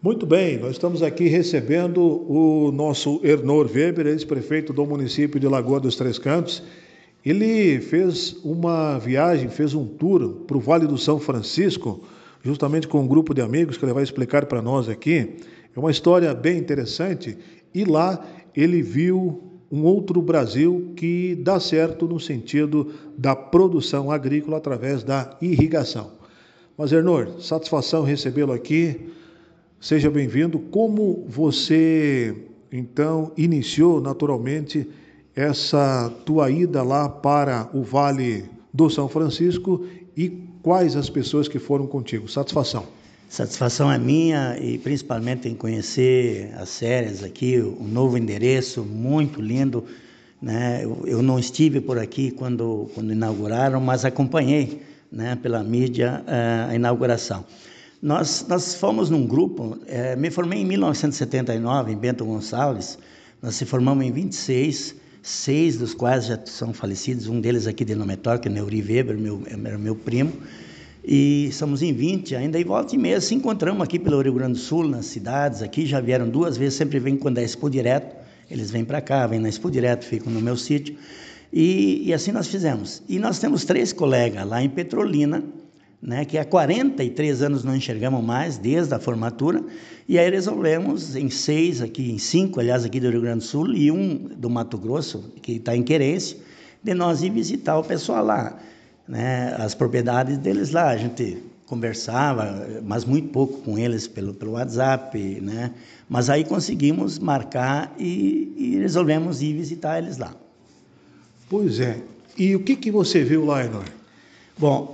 Muito bem, nós estamos aqui recebendo o nosso Ernor Weber, ex-prefeito do município de Lagoa dos Três Cantos. Ele fez uma viagem, fez um tour para o Vale do São Francisco, justamente com um grupo de amigos que ele vai explicar para nós aqui. É uma história bem interessante e lá ele viu um outro Brasil que dá certo no sentido da produção agrícola através da irrigação. Mas, Ernor, satisfação recebê-lo aqui. Seja bem-vindo. Como você, então, iniciou naturalmente essa tua ida lá para o Vale do São Francisco e quais as pessoas que foram contigo? Satisfação. Satisfação é minha e principalmente em conhecer as férias aqui, o novo endereço, muito lindo, né? Eu não estive por aqui quando inauguraram, mas acompanhei, né, pela mídia a inauguração. Nós fomos num grupo, me formei em 1979 em Bento Gonçalves, nós se formamos em 26, 6 dos quais já são falecidos, um deles aqui de Nometório, que é Neuri Weber, era meu primo, e somos em 20 ainda, e volta e meia se encontramos aqui pelo Rio Grande do Sul, nas cidades, aqui já vieram 2 vezes, sempre vêm quando é Expo Direto, eles vêm para cá, vêm na Expo Direto, ficam no meu sítio, e assim nós fizemos. E nós temos 3 colegas lá em Petrolina, né, que há 43 anos não enxergamos mais, desde a formatura, e aí resolvemos em 6 aqui, em 5, aliás, aqui do Rio Grande do Sul, e um do Mato Grosso, que está em Querência, de nós ir visitar o pessoal lá, né, as propriedades deles lá. A gente conversava, mas muito pouco com eles pelo WhatsApp, né, mas aí conseguimos marcar e resolvemos ir visitar eles lá. Pois é. E o que você viu lá, Ernor? Bom,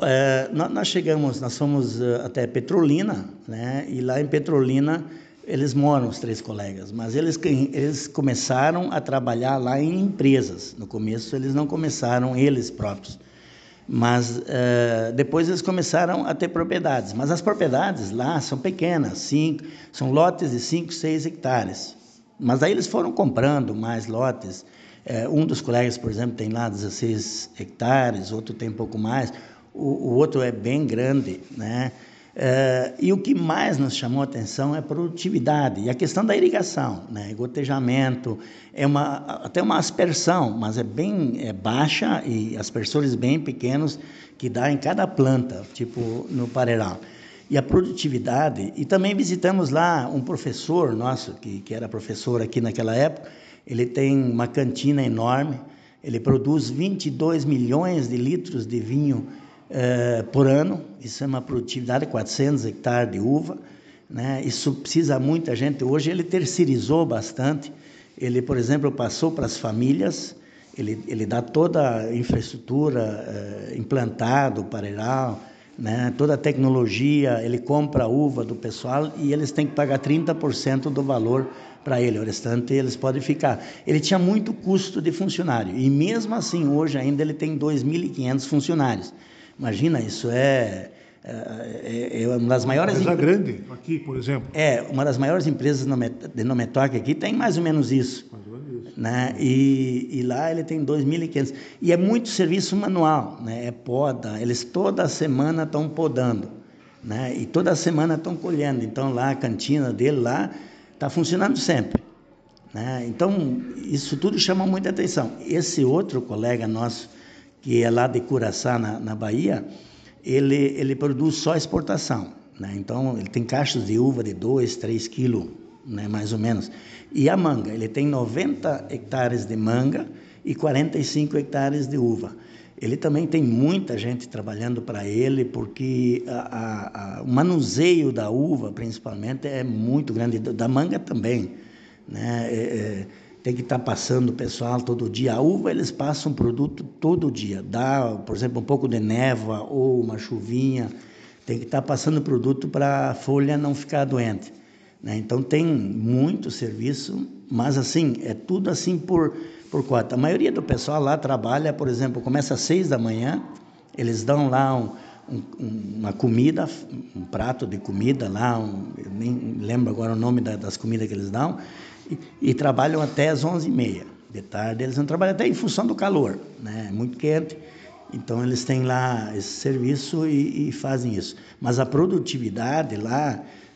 nós fomos até Petrolina, né? E lá em Petrolina eles moram, os 3 colegas, mas eles começaram a trabalhar lá em empresas. No começo eles não começaram eles próprios, mas depois eles começaram a ter propriedades. Mas as propriedades lá são pequenas, são lotes de 5, 6 hectares. Mas aí eles foram comprando mais lotes. Um dos colegas, por exemplo, tem lá 16 hectares, outro tem um pouco mais, o outro é bem grande, né? E o que mais nos chamou a atenção é a produtividade e a questão da irrigação, né? Gotejamento, até uma aspersão, mas é baixa, e aspersores bem pequenos que dá em cada planta, tipo no Parreiral. E a produtividade, e também visitamos lá um professor nosso, que era professor aqui naquela época. Ele tem uma cantina enorme, ele produz 22 milhões de litros de vinho por ano, isso é uma produtividade de 400 hectares de uva, né? Isso precisa muita gente. Hoje ele terceirizou bastante, ele, por exemplo, passou para as famílias, ele dá toda a infraestrutura implantada, o Parreiral, né? Toda a tecnologia, ele compra a uva do pessoal e eles têm que pagar 30% do valor para ele, o restante eles podem ficar. Ele tinha muito custo de funcionário, e mesmo assim, hoje ainda ele tem 2.500 funcionários. Imagina, isso é uma das maiores... Empresa grande, aqui, por exemplo. Uma das maiores empresas de Nometório aqui tem mais ou menos isso. Mais ou menos isso. Né? E lá ele tem 2.500. E é muito serviço manual, né? É poda, eles toda semana estão podando, né? E toda semana estão colhendo. Então lá a cantina dele lá está funcionando sempre, né? Então isso tudo chama muita atenção. Esse outro colega nosso, que é lá de Curaçá, na Bahia, ele produz só exportação, né? Então ele tem cachos de uva de 2, 3 quilos, né, mais ou menos. E a manga, ele tem 90 hectares de manga e 45 hectares de uva. Ele também tem muita gente trabalhando para ele, porque o manuseio da uva, principalmente, é muito grande, da manga também, né? Tem que estar passando o pessoal todo dia. A uva, eles passam produto todo dia. Dá, por exemplo, um pouco de névoa ou uma chuvinha, tem que estar passando produto para a folha não ficar doente, né? Então tem muito serviço, mas assim, é tudo assim por cota. A maioria do pessoal lá trabalha, por exemplo, começa às 6 da manhã, eles dão lá uma comida, um prato de comida lá, eu nem lembro agora o nome das comidas que eles dão, e trabalham até às 11h30 da tarde. Eles não trabalham até em função do calor, né? É muito quente, então eles têm lá esse serviço e fazem isso. Mas a produtividade lá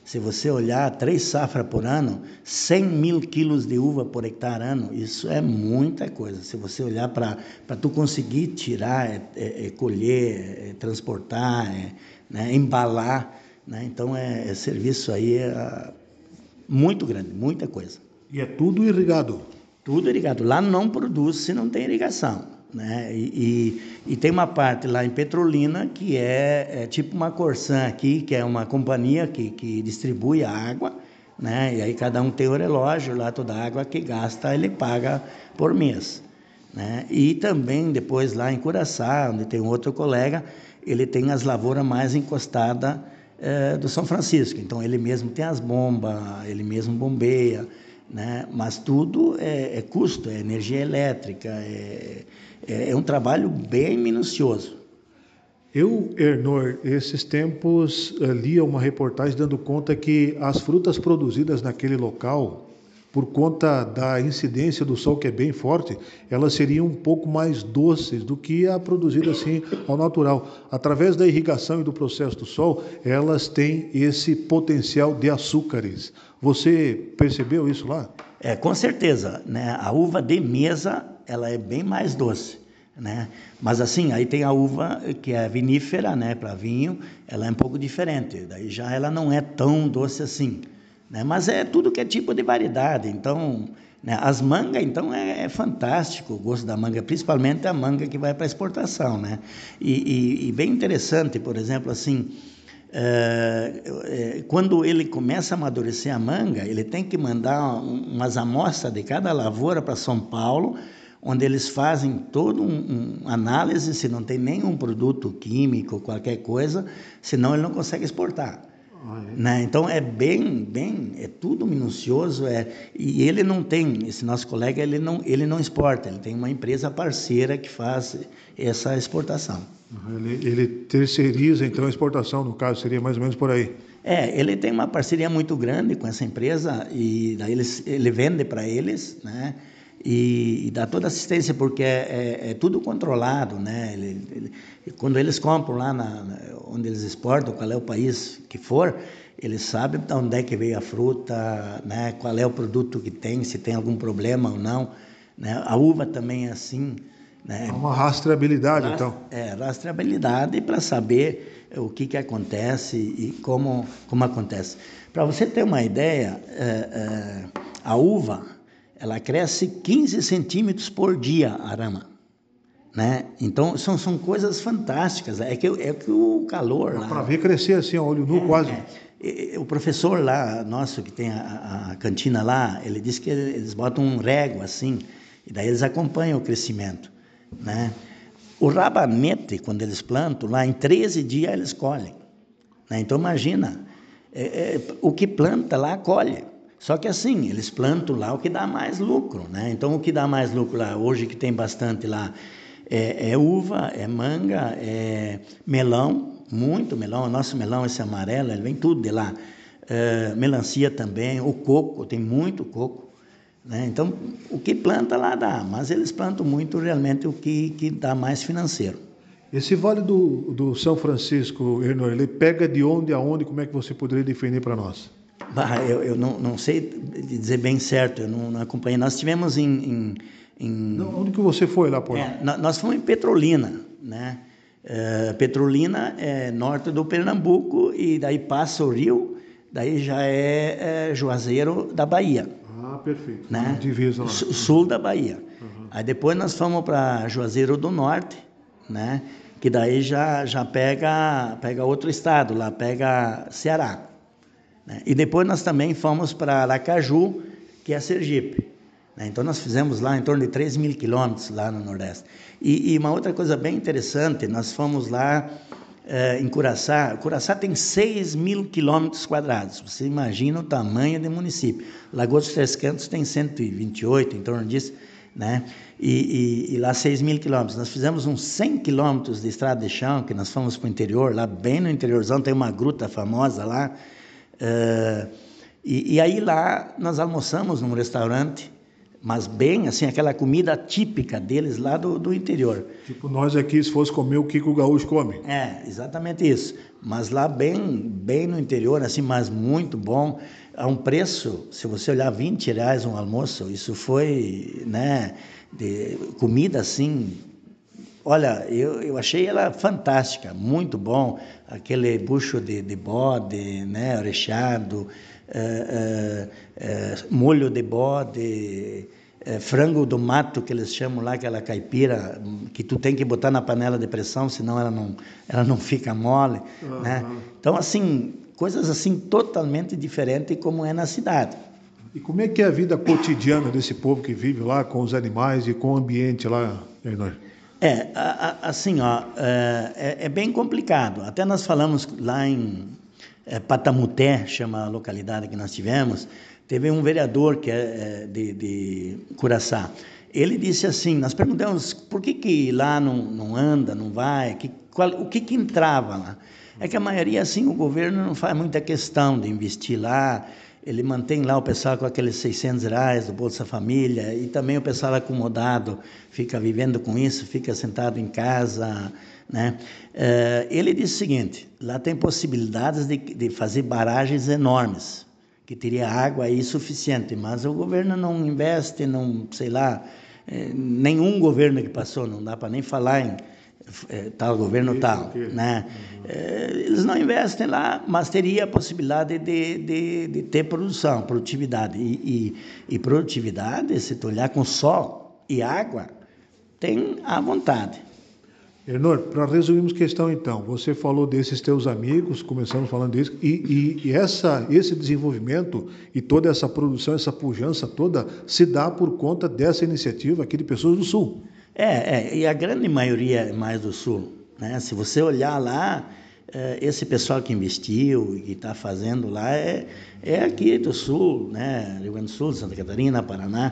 Se você olhar 3 safras por ano, 100 mil quilos de uva por hectare ano, isso é muita coisa. Se você olhar para tu conseguir tirar, colher, transportar, né, embalar, né? Então serviço aí muito grande, muita coisa. E é tudo irrigado? Tudo irrigado. Lá não produz se não tem irrigação. Né? E tem uma parte lá em Petrolina que é tipo uma Corsan aqui, que é uma companhia que distribui a água, né? E aí cada um tem o relógio lá, toda a água que gasta ele paga por mês, né? E também depois lá em Curaçá, onde tem um outro colega, ele tem as lavouras mais encostadas do São Francisco, então ele mesmo tem as bombas, ele mesmo bombeia, né? Mas tudo é custo, é energia elétrica, é um trabalho bem minucioso. Eu, Ernor, esses tempos lia uma reportagem dando conta que as frutas produzidas naquele local, por conta da incidência do sol que é bem forte, elas seriam um pouco mais doces do que a produzida assim ao natural. Através da irrigação e do processo do sol, elas têm esse potencial de açúcares. Você percebeu isso lá? Com certeza, né? A uva de mesa, ela é bem mais doce, né? Mas assim, aí tem a uva que é vinífera, né, para vinho, ela é um pouco diferente, daí já ela não é tão doce assim, né? Mas é tudo que é tipo de variedade, então, né, as mangas, então, é fantástico o gosto da manga, principalmente a manga que vai para exportação, né? E bem interessante, por exemplo, assim, quando ele começa a amadurecer a manga, ele tem que mandar umas amostras de cada lavoura para São Paulo, onde eles fazem toda uma análise se não tem nenhum produto químico, qualquer coisa, senão ele não consegue exportar. Né? Então é é tudo minucioso, e ele não tem, esse nosso colega, ele não exporta, ele tem uma empresa parceira que faz essa exportação. Ele terceiriza, então, a exportação, no caso, seria mais ou menos por aí. Ele tem uma parceria muito grande com essa empresa, e daí ele vende para eles, né? E dá toda assistência, porque é tudo controlado, né? Quando eles compram lá onde eles exportam, qual é o país que for, eles sabem de onde é que veio a fruta, né? Qual é o produto que tem, se tem algum problema ou não, né? A uva também é assim, né? É uma rastreabilidade, então. Rastreabilidade para saber o que acontece e como acontece. Para você ter uma ideia, a uva, ela cresce 15 centímetros por dia, a rama, né? Então, são coisas fantásticas. É que o calor lá... Para ver crescer assim, a olho nu, quase. O professor lá, nosso, que tem a cantina lá, ele disse que eles botam um régua assim, e daí eles acompanham o crescimento, né? O rabanete, quando eles plantam, lá em 13 dias eles colhem, né? Então, imagina, o que planta lá, colhe. Só que assim, eles plantam lá o que dá mais lucro, né? Então, o que dá mais lucro lá, hoje que tem bastante lá, é uva, é manga, é melão, muito melão. O nosso melão, esse amarelo, ele vem tudo de lá. Melancia também, o coco, tem muito coco, né? Então, o que planta lá dá, mas eles plantam muito realmente o que dá mais financeiro. Esse Vale do São Francisco, Ernor, ele pega de onde a onde? Como é que você poderia definir para nós? Eu não sei dizer bem certo, eu não acompanhei. Nós estivemos Onde que você foi lá por lá? Nós fomos em Petrolina, né? Petrolina é norte do Pernambuco, e daí passa o rio, daí já é Juazeiro da Bahia. Ah, perfeito. Né? Divisa lá. Sul da Bahia. Uhum. Aí depois nós fomos para Juazeiro do Norte, né? Que daí já pega outro estado, lá pega Ceará. Né? E depois nós também fomos para Aracaju, que é Sergipe. Né? Então nós fizemos lá em torno de 3 mil quilômetros lá no Nordeste. E uma outra coisa bem interessante, nós fomos lá em Curaçá. Curaçá tem 6 mil quilômetros quadrados. Você imagina o tamanho do município. Lagoa dos Três Cantos tem 128, em torno disso, né? E lá 6 mil quilômetros. Nós fizemos uns 100 quilômetros de estrada de chão, que nós fomos para o interior, lá bem no interiorzão, tem uma gruta famosa lá. E aí lá nós almoçamos num restaurante mas bem, assim, aquela comida típica deles lá do interior. Tipo nós aqui, se fosse comer o que o gaúcho come. Exatamente isso. Mas lá bem no interior, assim, mas muito bom. A um preço, se você olhar, R$ 20 um almoço, isso foi, né, de comida assim. Olha, eu achei ela fantástica, muito bom. Aquele bucho de bode, né, orechado, molho de bode, frango do mato, que eles chamam lá, aquela caipira, que tu tem que botar na panela de pressão, senão ela não fica mole, né? Então, assim, coisas assim totalmente diferentes como é na cidade. E como é que é a vida cotidiana desse povo que vive lá com os animais e com o ambiente lá, Hernor? Assim, ó, é bem complicado. Até nós falamos lá em Patamuté, chama a localidade que nós tivemos, teve um vereador que é de Curaçá. Ele disse assim, nós perguntamos por que lá não anda, não vai, o que entrava lá. É que a maioria, assim, o governo não faz muita questão de investir lá, ele mantém lá o pessoal com aqueles R$ 600 do Bolsa Família, e também o pessoal acomodado fica vivendo com isso, fica sentado em casa, né? Ele disse o seguinte, lá tem possibilidades de fazer barragens enormes, que teria água aí suficiente, mas o governo não investe, não, sei lá, nenhum governo que passou, não dá para nem falar em tal governo tal, né? Eles não investem lá, mas teria a possibilidade de ter produtividade. E produtividade, se tu olhar com sol e água, tem à vontade. Hernor, para resumirmos a questão então, você falou desses teus amigos, começamos falando disso, e esse desenvolvimento e toda essa produção, essa pujança toda, se dá por conta dessa iniciativa aqui de pessoas do Sul. E a grande maioria é mais do Sul, né? Se você olhar lá, esse pessoal que investiu e que está fazendo lá é aqui do Sul, né? Rio Grande do Sul, Santa Catarina, Paraná.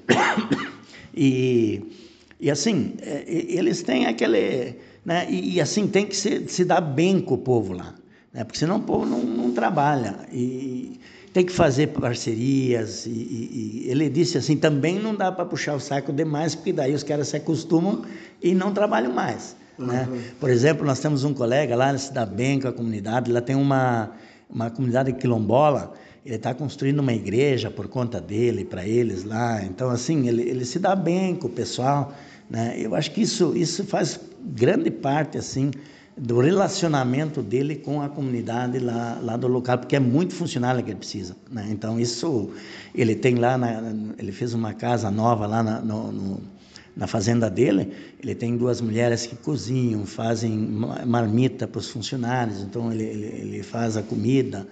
E assim, eles têm aquele, né? E assim, tem que se dar bem com o povo lá, né? Porque senão o povo não trabalha. E tem que fazer parcerias, e ele disse assim, também não dá para puxar o saco demais, porque daí os caras se acostumam e não trabalham mais, né? Por exemplo, nós temos um colega lá, ele se dá bem com a comunidade, lá tem uma comunidade quilombola, ele está construindo uma igreja por conta dele, para eles lá, então assim, ele se dá bem com o pessoal, né? Eu acho que isso faz grande parte, assim, do relacionamento dele com a comunidade lá do local, porque é muito funcionário que ele precisa, né? Então isso ele tem lá, ele fez uma casa nova lá na fazenda dele, ele tem 2 mulheres que cozinham, fazem marmita para os funcionários, então ele faz a comida,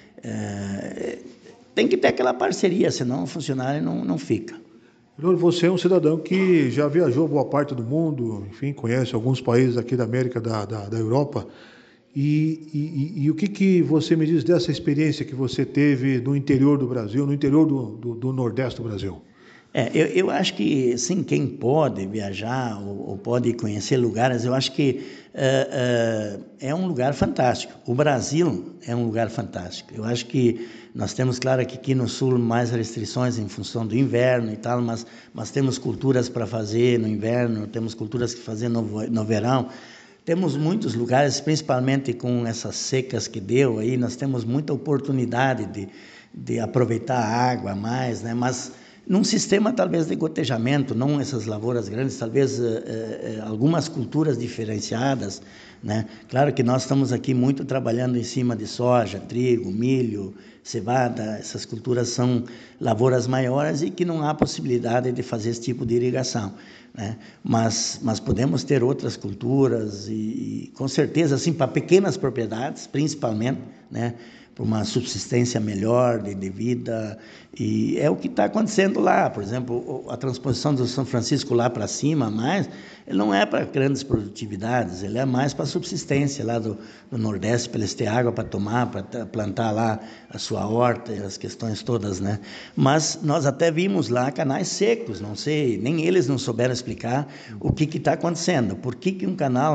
tem que ter aquela parceria, senão o funcionário não fica. Você é um cidadão que já viajou boa parte do mundo, enfim, conhece alguns países aqui da América, da Europa. E o que você me diz dessa experiência que você teve no interior do Brasil, no interior do Nordeste do Brasil? Eu acho que, sim, quem pode viajar ou pode conhecer lugares, eu acho que é um lugar fantástico. O Brasil é um lugar fantástico. Eu acho que nós temos, claro, que aqui no Sul mais restrições em função do inverno e tal, mas temos culturas para fazer no inverno, temos culturas que fazer no verão. Temos muitos lugares, principalmente com essas secas que deu aí, nós temos muita oportunidade de aproveitar a água a mais, né? Mas num sistema talvez de gotejamento, não essas lavouras grandes, talvez algumas culturas diferenciadas, né? Claro que nós estamos aqui muito trabalhando em cima de soja, trigo, milho, cevada, essas culturas são lavouras maiores e que não há possibilidade de fazer esse tipo de irrigação, né? Mas podemos ter outras culturas e com certeza, assim, para pequenas propriedades, principalmente, né? Para uma subsistência melhor de vida, e é o que está acontecendo lá. Por exemplo, a transposição do São Francisco lá para cima, mais, ele não é para grandes produtividades, ele é mais para subsistência lá do Nordeste, para eles terem água para tomar, para plantar lá a sua horta, as questões todas, né? Mas nós até vimos lá canais secos, não sei, nem eles não souberam explicar o que está acontecendo, por que um canal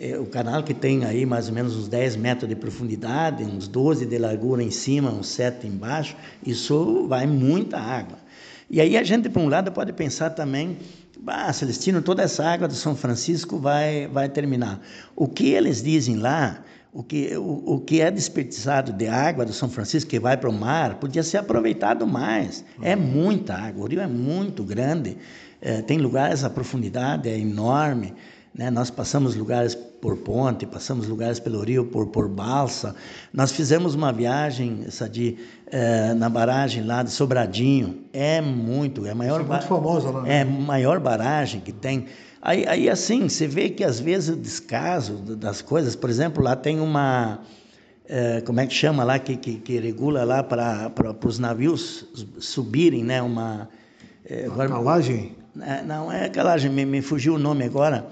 o canal que tem aí mais ou menos uns 10 metros de profundidade, uns 12 de largura em cima, uns 7 embaixo, isso vai muita água. E aí a gente, por um lado, pode pensar também, Celestino, toda essa água do São Francisco vai terminar. O que eles dizem lá, o que é desperdiçado de água do São Francisco, que vai para o mar, podia ser aproveitado mais. É muita água, o rio é muito grande, tem lugares, a profundidade é enorme, né? Nós passamos lugares por ponte, passamos lugares pelo rio por balsa. Nós fizemos uma viagem, na barragem lá de Sobradinho. É a maior, muito famosa lá, né? É a maior barragem que tem. Aí assim, você vê que às vezes o descaso das coisas, por exemplo, lá tem uma, como é que chama lá, que regula lá para os navios subirem, né? Uma calagem? Não é calagem, me fugiu o nome agora.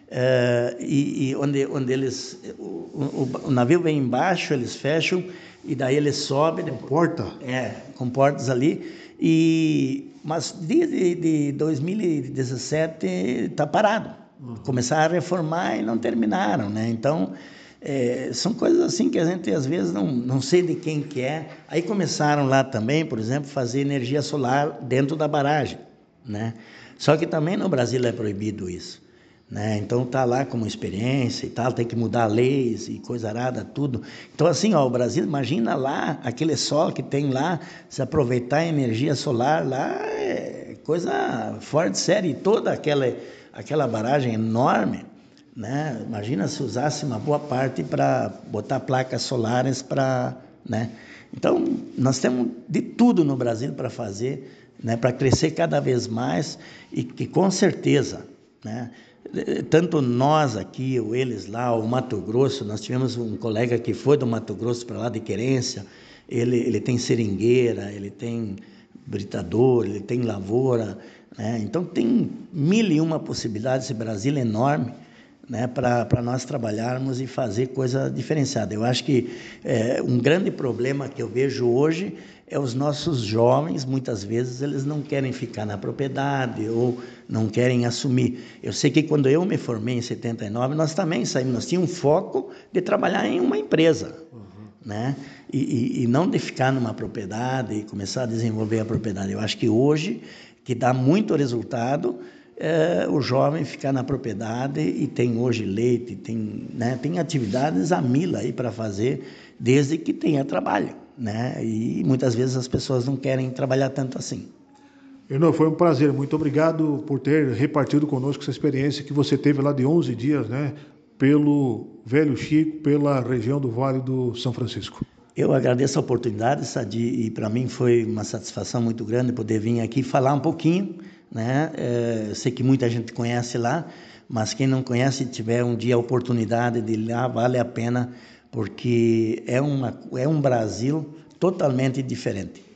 Onde eles, o navio vem embaixo, eles fecham e daí eles sobem. Porta? Com portas ali. Mas desde 2017 está parado. Começaram a reformar e não terminaram, né? Então, são coisas assim que a gente às vezes não sei de quem que é. Aí começaram lá também, por exemplo, fazer energia solar dentro da barragem, né? Só que também no Brasil é proibido isso, né? Então está lá como experiência e tal, tem que mudar leis e coisa arada, tudo. Então assim, o Brasil, imagina lá, aquele sol que tem lá, se aproveitar a energia solar lá, é coisa fora de série. E toda aquela barragem enorme, né? Imagina se usasse uma boa parte para botar placas solares né? Então, nós temos de tudo no Brasil para fazer, né? Para crescer cada vez mais e que com certeza, né? Tanto nós aqui, ou eles lá, o Mato Grosso, nós tivemos um colega que foi do Mato Grosso para lá de Querência, ele tem seringueira, ele tem britador, ele tem lavoura, né? Então tem 1001 possibilidades, esse Brasil é enorme, né, para nós trabalharmos e fazer coisa diferenciada. Eu acho que um grande problema que eu vejo hoje é os nossos jovens, muitas vezes eles não querem ficar na propriedade ou não querem assumir. Eu sei que quando eu me formei em 79, nós também saímos, nós tínhamos um foco de trabalhar em uma empresa, né? E não de ficar numa propriedade e começar a desenvolver a propriedade. Eu acho que hoje, que dá muito resultado, o jovem ficar na propriedade e tem hoje leite, tem atividades a mil aí para fazer, desde que tenha trabalho, né? E muitas vezes as pessoas não querem trabalhar tanto assim. Renan, foi um prazer, muito obrigado por ter repartido conosco essa experiência que você teve lá de 11 dias, né? Pelo Velho Chico, pela região do Vale do São Francisco. Eu agradeço a oportunidade, Sadi, e para mim foi uma satisfação muito grande poder vir aqui falar um pouquinho, né? Eu sei que muita gente conhece lá, mas quem não conhece, tiver um dia a oportunidade de ir lá, vale a pena, porque é um Brasil totalmente diferente.